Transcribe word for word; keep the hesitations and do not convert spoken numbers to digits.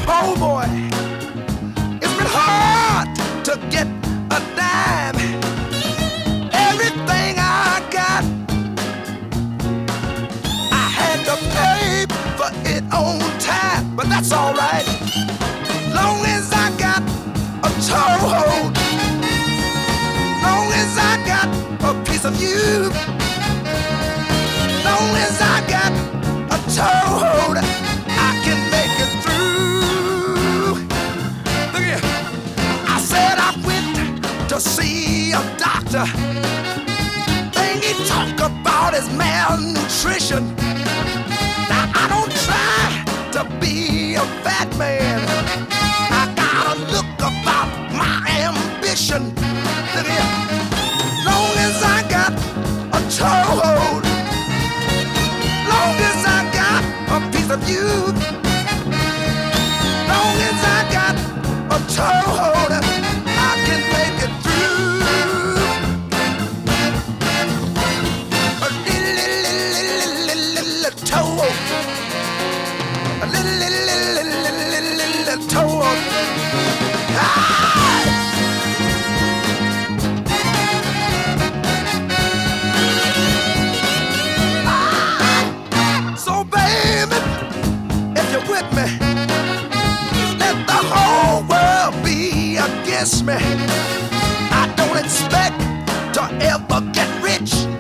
Oh boy, it's been hard to get a dime. Everything I got, I had to pay for it on time, but that's alright. Long as I got a toehold, long as I got a piece of you, long as I got a toehold, I can make it through. Look here, I said I went to see a doctor. Thing he talk about is malnutrition. Now I don't try to be a fat man. I gotta look about my ambition. Look here, long as I got a toehold, long as I got a piece of you, long as I got a toehold, I can make it through. A little, little, little, little, little toehold, a little, little, little, little, little, little toehold. Ah! So baby, if you're with me, let the whole world be against me. I don't expect to ever get rich.